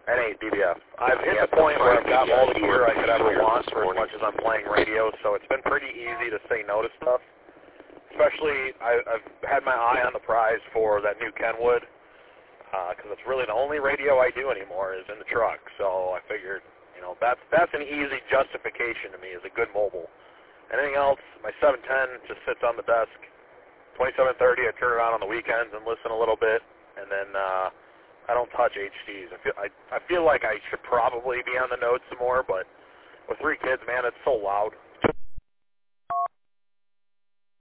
N8 DBF. I've hit the point where I've got all the gear I could ever want for as much as I'm playing radio, so it's been pretty easy to say no to stuff. Especially, I've had my eye on the prize for that new Kenwood, because it's really the only radio I do anymore is in the truck. So I figured, you know, that's an easy justification to me as a good mobile. Anything else, my 710 just sits on the desk. 2730, I turn it on the weekends and listen a little bit, and then I don't touch HDs. I feel like I should probably be on the Node some more, but with 3 kids, man, it's so loud.